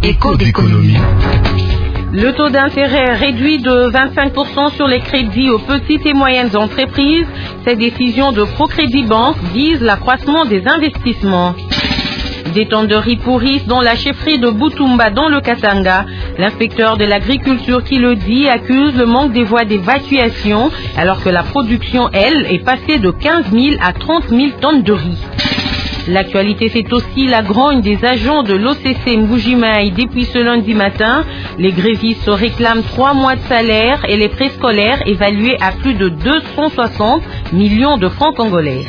Écho d'économie. Le taux d'intérêt réduit de 25% sur les crédits aux petites et moyennes entreprises. Cette décision de Procrédit Banque vise l'accroissement des investissements. Des tenderies pourrissent dans la chefferie de Boutoumba dans le Katanga. L'inspecteur de l'agriculture qui le dit accuse le manque des voies d'évacuation alors que la production, elle, est passée de 15 000 à 30 000 tonnes de riz. L'actualité fait aussi la grogne des agents de l'OCC Mbujimaï depuis ce lundi matin. Les grévistes se réclament 3 mois de salaire et les préscolaires évalués à plus de 260 millions de francs congolais.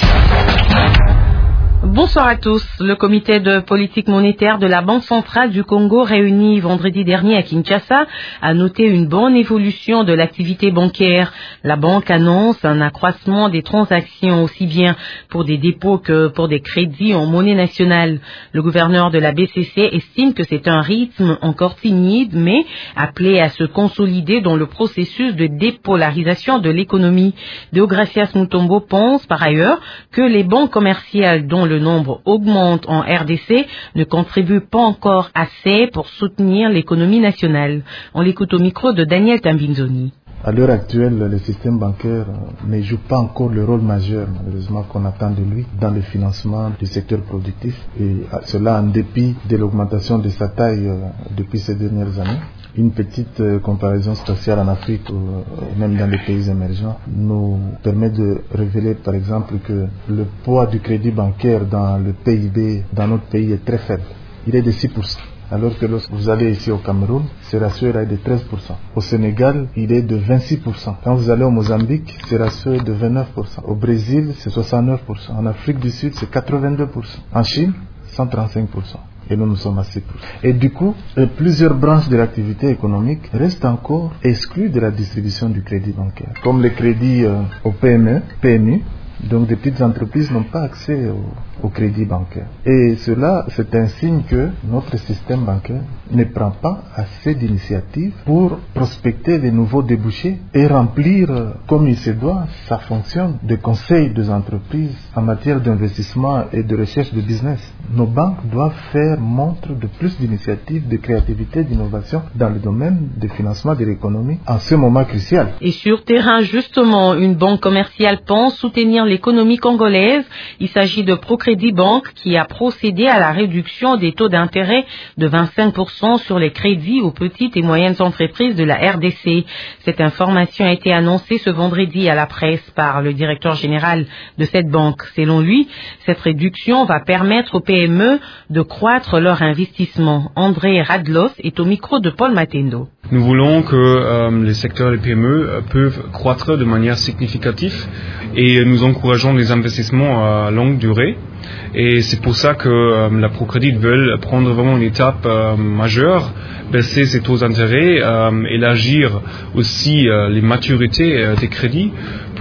Bonsoir à tous. Le comité de politique monétaire de la Banque centrale du Congo réuni vendredi dernier à Kinshasa a noté une bonne évolution de l'activité bancaire. La banque annonce un accroissement des transactions aussi bien pour des dépôts que pour des crédits en monnaie nationale. Le gouverneur de la BCC estime que c'est un rythme encore timide mais appelé à se consolider dans le processus de dépolarisation de l'économie. Deogracias Mutombo pense par ailleurs que les banques commerciales dont le nombre augmente en RDC ne contribue pas encore assez pour soutenir l'économie nationale. On l'écoute au micro de Daniel Tambinzoni. À l'heure actuelle, le système bancaire ne joue pas encore le rôle majeur, malheureusement, qu'on attend de lui dans le financement du secteur productif. Et cela en dépit de l'augmentation de sa taille depuis ces dernières années. Une petite comparaison spatiale en Afrique ou même dans les pays émergents nous permet de révéler par exemple que le poids du crédit bancaire dans le PIB dans notre pays est très faible. Il est de 6%. Alors que lorsque vous allez ici au Cameroun, ce ratio est de 13%. Au Sénégal, il est de 26%. Quand vous allez au Mozambique, ce ratio est de 29%. Au Brésil, c'est 69%. En Afrique du Sud, c'est 82%. En Chine, 135%. Et nous sommes à 6%. Et du coup, plusieurs branches de l'activité économique restent encore exclues de la distribution du crédit bancaire. Comme les crédits aux PME, PMI, donc des petites entreprises n'ont pas accès au crédit bancaire. Et cela, c'est un signe que notre système bancaire ne prend pas assez d'initiatives pour prospecter les nouveaux débouchés et remplir, comme il se doit, sa fonction de conseil des entreprises en matière d'investissement et de recherche de business. Nos banques doivent faire montre de plus d'initiatives, de créativité, d'innovation dans le domaine du financement de l'économie en ce moment crucial. Et sur terrain, justement, une banque commerciale pense soutenir l'économie congolaise. Il s'agit de Procrédit Banque qui a procédé à la réduction des taux d'intérêt de 25% sur les crédits aux petites et moyennes entreprises de la RDC. Cette information a été annoncée ce vendredi à la presse par le directeur général de cette banque. Selon lui, cette réduction va permettre aux PME de croître leur investissement. André Radlos est au micro de Paul Matendo. Nous voulons que les secteurs des PME peuvent croître de manière significative et nous encourageons les investissements à longue durée. Et c'est pour ça que la Procrédit veut prendre vraiment une étape majeure, baisser ses taux d'intérêt, élargir aussi les maturités des crédits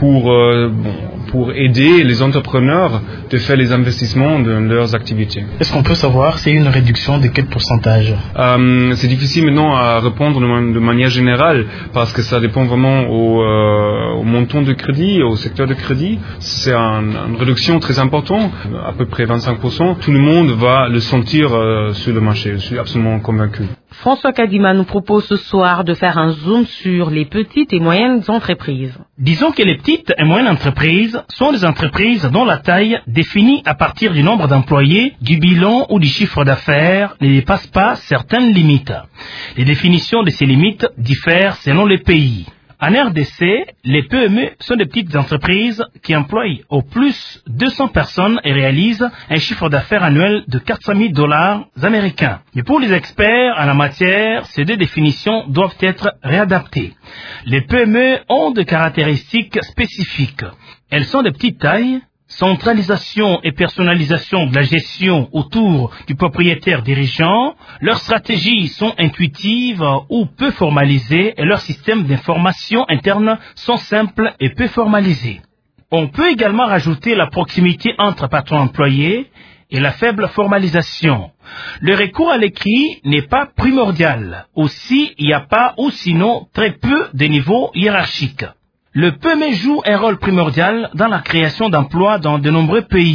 pour aider les entrepreneurs de faire les investissements de leurs activités. Est-ce qu'on peut savoir c'est une réduction de quel pourcentage? C'est difficile maintenant à répondre de manière générale parce que ça dépend vraiment au montant de crédit, au secteur de crédit. C'est une réduction très importante, à peu près 25%. Tout le monde va le sentir sur le marché, je suis absolument convaincu. François Kadima nous propose ce soir de faire un zoom sur les petites et moyennes entreprises. Disons que les petites et moyennes entreprises sont des entreprises dont la taille définie à partir du nombre d'employés, du bilan ou du chiffre d'affaires ne dépasse pas certaines limites. Les définitions de ces limites diffèrent selon les pays. En RDC, les PME sont des petites entreprises qui emploient au plus 200 personnes et réalisent un chiffre d'affaires annuel de 400 000 $ américains. Mais pour les experts en la matière, ces deux définitions doivent être réadaptées. Les PME ont des caractéristiques spécifiques. Elles sont de petite taille, centralisation et personnalisation de la gestion autour du propriétaire dirigeant, leurs stratégies sont intuitives ou peu formalisées et leurs systèmes d'information interne sont simples et peu formalisés. On peut également rajouter la proximité entre patron-employé et la faible formalisation. Le recours à l'écrit n'est pas primordial. Aussi, il n'y a pas ou sinon très peu de niveaux hiérarchiques. Le PME joue un rôle primordial dans la création d'emplois dans de nombreux pays.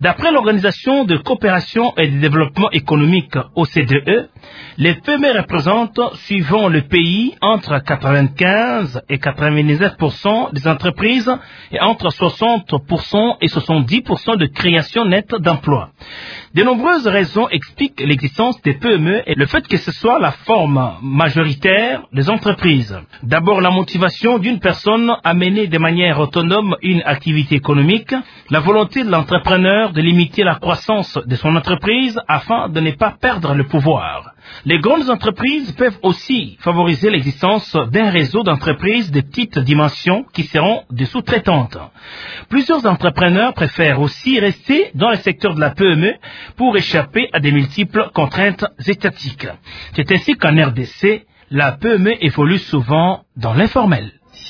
D'après l'Organisation de coopération et de développement économique OCDE, les PME représentent, suivant le pays, entre 95 et 99% des entreprises et entre 60% et 70% de création nette d'emplois. De nombreuses raisons expliquent l'existence des PME et le fait que ce soit la forme majoritaire des entreprises. D'abord, la motivation d'une personne à mener de manière autonome une activité économique, la volonté de l'entrepreneur de limiter la croissance de son entreprise afin de ne pas perdre le pouvoir. Les grandes entreprises peuvent aussi favoriser l'existence d'un réseau d'entreprises de petite dimension qui seront des sous-traitantes. Plusieurs entrepreneurs préfèrent aussi rester dans le secteur de la PME pour échapper à des multiples contraintes étatiques. C'est ainsi qu'en RDC, la PME évolue souvent dans l'informel.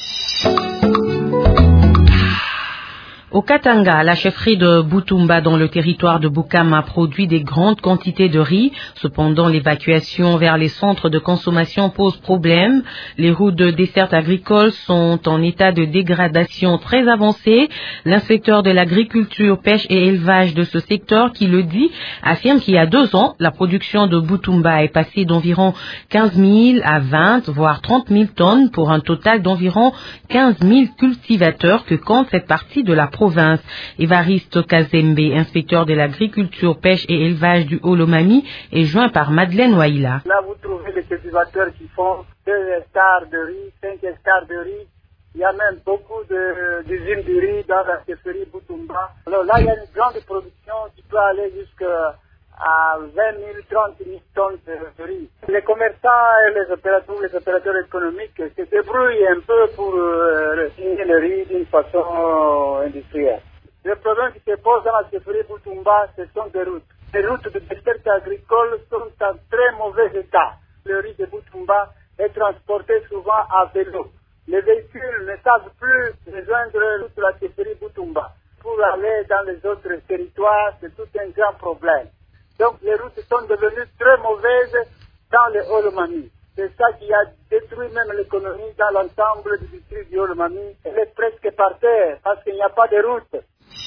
Au Katanga, la chefferie de Butumba dans le territoire de Bukama produit des grandes quantités de riz. Cependant, l'évacuation vers les centres de consommation pose problème. Les routes de desserte agricole sont en état de dégradation très avancée. L'inspecteur de l'agriculture, pêche et élevage de ce secteur, qui le dit, affirme qu'il y a 2 ans, la production de Butumba est passée d'environ 15 000 à 20, voire 30 000 tonnes pour un total d'environ 15 000 cultivateurs que compte cette partie de la province. Évariste Kazembe, inspecteur de l'agriculture, pêche et élevage du Haut-Lomami, est joint par Madeleine Waïla. Là, vous trouvez des cultivateurs qui font 2 hectares de riz, 5 hectares de riz. Il y a même beaucoup d'usines de riz dans la chefferie Butumba. Alors là, il y a une grande production qui peut aller jusqu'à 20 000, 30 000 tonnes de riz. Les commerçants et les opérateurs économiques se débrouillent un peu pour signer le riz d'une façon industrielle. Le problème qui se pose dans la chefferie Butumba, ce sont des routes. Les routes de desserte agricole sont en très mauvais état. Le riz de Butumba est transporté souvent à vélo. Les véhicules ne savent plus rejoindre la chefferie Butumba. Pour aller dans les autres territoires, c'est tout un grand problème. Donc les routes sont devenues très mauvaises dans le Haut-Lomami. C'est ça qui a détruit même l'économie dans l'ensemble du district du Haut-Lomami. Elle est presque par terre parce qu'il n'y a pas de route.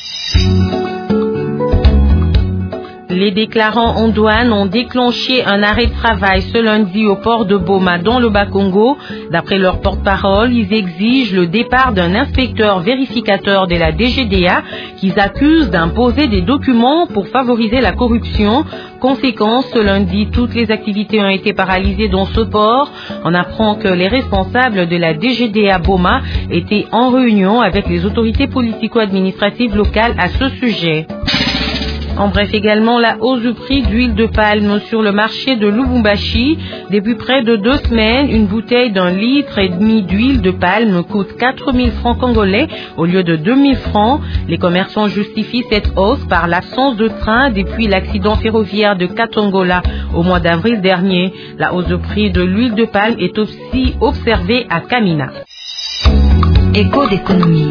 Les déclarants en douane ont déclenché un arrêt de travail ce lundi au port de Boma dans le Bas-Congo. D'après leur porte-parole, ils exigent le départ d'un inspecteur vérificateur de la DGDA qu'ils accusent d'imposer des documents pour favoriser la corruption. Conséquence, ce lundi, toutes les activités ont été paralysées dans ce port. On apprend que les responsables de la DGDA Boma étaient en réunion avec les autorités politico-administratives locales à ce sujet. En bref, également la hausse du prix d'huile de palme sur le marché de Lubumbashi. Depuis près de 2 semaines, une bouteille d'1,5 litre d'huile de palme coûte 4 000 francs congolais au lieu de 2 000 francs. Les commerçants justifient cette hausse par l'absence de train depuis l'accident ferroviaire de Katongola au mois d'avril dernier. La hausse de prix de l'huile de palme est aussi observée à Kamina. Écho d'économie.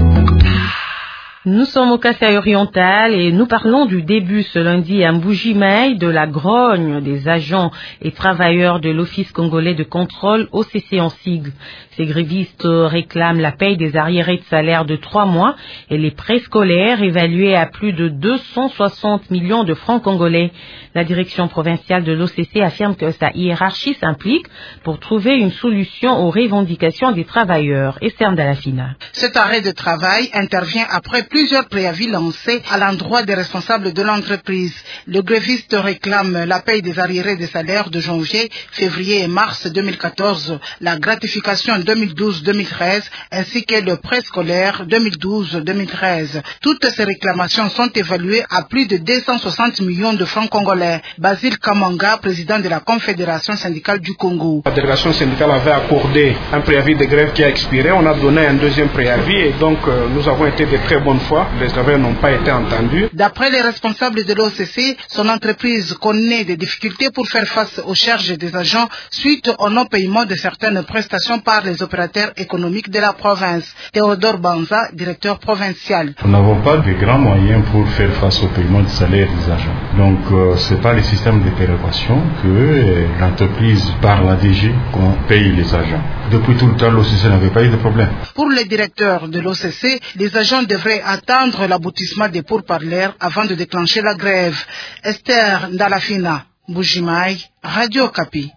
Nous sommes au Kasaï oriental et nous parlons du début ce lundi à Mbuji-Mayi de la grogne des agents et travailleurs de l'Office congolais de contrôle OCC en sigle. Ces grévistes réclament la paye des arriérés de salaire de 3 mois et les préscolaires évalués à plus de 260 millions de francs congolais. La direction provinciale de l'OCC affirme que sa hiérarchie s'implique pour trouver une solution aux revendications des travailleurs. Esther Dalafina. Cet arrêt de travail intervient après plusieurs préavis lancés à l'endroit des responsables de l'entreprise. Le gréviste réclame la paye des arriérés de salaire de janvier, février et mars 2014, la gratification 2012-2013 ainsi que le préscolaire 2012-2013. Toutes ces réclamations sont évaluées à plus de 260 millions de francs congolais. Basile Kamanga, président de la Confédération syndicale du Congo. La délégation syndicale avait accordé un préavis de grève qui a expiré. On a donné un deuxième préavis et donc nous avons été de très bonne foi. Les travailleurs n'ont pas été entendus. D'après les responsables de l'OCC, son entreprise connaît des difficultés pour faire face aux charges des agents suite au non-paiement de certaines prestations par les opérateurs économiques de la province. Théodore Banza, directeur provincial. Nous n'avons pas de grands moyens pour faire face au paiement du salaire des agents. Donc c'est pas le système de péréquation que l'entreprise par la DG qu'on paye les agents. Depuis tout le temps, l'OCC n'avait pas eu de problème. Pour les directeurs de l'OCC, les agents devraient attendre l'aboutissement des pourparlers avant de déclencher la grève. Esther Ndalafina, Bujimaï, Radio Okapi.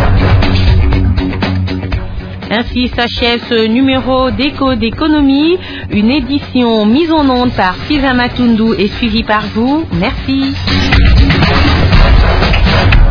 Ainsi s'achève ce numéro d'Écho d'économie, une édition mise en onde par Fiza Matundu et suivie par vous. Merci.